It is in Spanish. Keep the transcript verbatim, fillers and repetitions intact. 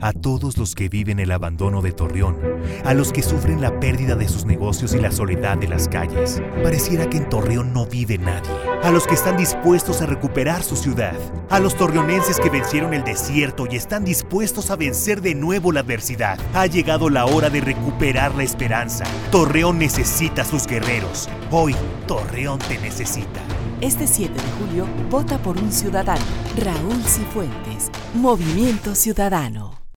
A todos los que viven el abandono de Torreón, a los que sufren la pérdida de sus negocios y la soledad de las calles, pareciera que en Torreón no vive nadie. A los que están dispuestos a recuperar su ciudad, a los torreonenses que vencieron el desierto y están dispuestos a vencer de nuevo la adversidad. Ha llegado la hora de recuperar la esperanza. Torreón necesita a sus guerreros. Hoy, Torreón te necesita. Este siete de julio, vota por un ciudadano. Raúl Cifuentes, Movimiento Ciudadano.